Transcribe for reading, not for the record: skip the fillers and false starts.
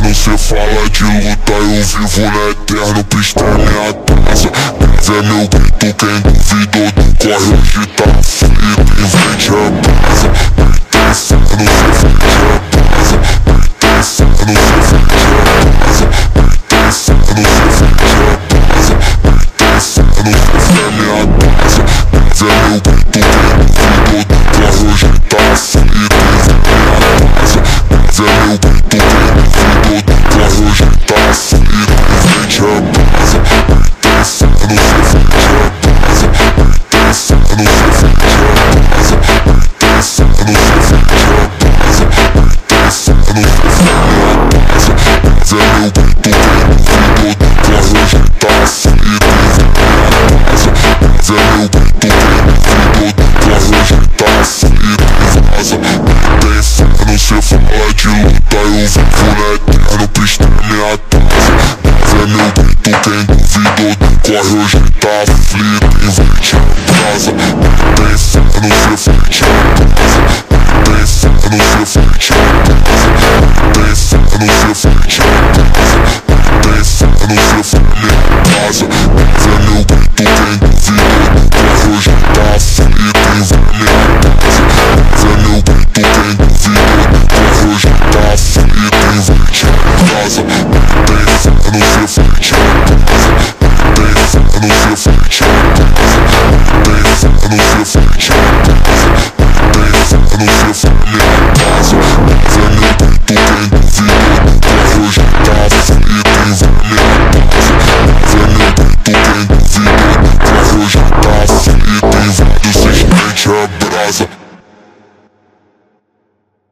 cê fala de luta, eu vivo no eterno, pista é minha casa. Breve é meu grito, quem duvidou do corre hoje tá aflito. Invente a brasa, pretensando cê frente a brasa, pretensando cê frente a brasa, pretensando cê frente a brasa, pretensando cê é minha casa. Breve é meu grito, quem duvidou do corre hoje tá aflito. Invente a brasa, breve é meu grito, quem duvidou do corre hoje tá aflito. Invente a brasa, pretensando cê frente a brasa, pretensando cê frente a brasa, pretensando cê frente a brasa, pretensando cê frente a brasa. Breve é meu grito, quem duvidou do corre hoje tá aflito. Invente a brasa, breve é meu grito, quem duvidou do corre hoje tá aflito. Vaza, pretensando cê fala de luta, eu vivo no eterno, pista é minha casa. Breve é meu grito, quem duvidou do corre hoje tá aflito. Invente a brasa, pretensando cê frente a brasa, pretensando cê frente a brasa, pretensando cê frente a brasa, pretensando cê frente a minha casa. Breve é meu grito, quem duvidou do corre hoje tá aflito. Invente a brasa, breve é meu grito, quem duvidou do corre hoje tá aflito. Invente a brasa, pretensando cê frente a brasa, pretensando cê frente a brasa, pretensando cê